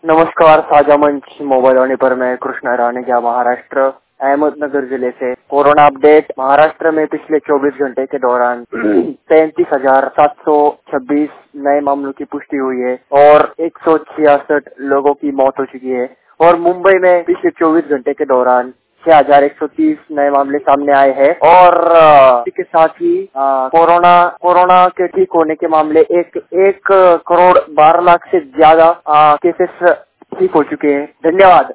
नमस्कार, साझा मंच मोबाइल वाणी पर मैं कृष्णा राणेजा, महाराष्ट्र, अहमदनगर जिले से। Corona update. महाराष्ट्र में पिछले 24 घंटे के दौरान 33,726 नए मामलों की पुष्टि हुई है और 166 लोगों की मौत हो चुकी है। और मुंबई में पिछले 24 घंटे के दौरान 6,130 नए मामले सामने आए हैं और इसी के साथ ही कोरोना के ठीक होने के मामले 1 करोड़ 12 लाख से ज्यादा केसेस ठीक हो चुके हैं। धन्यवाद।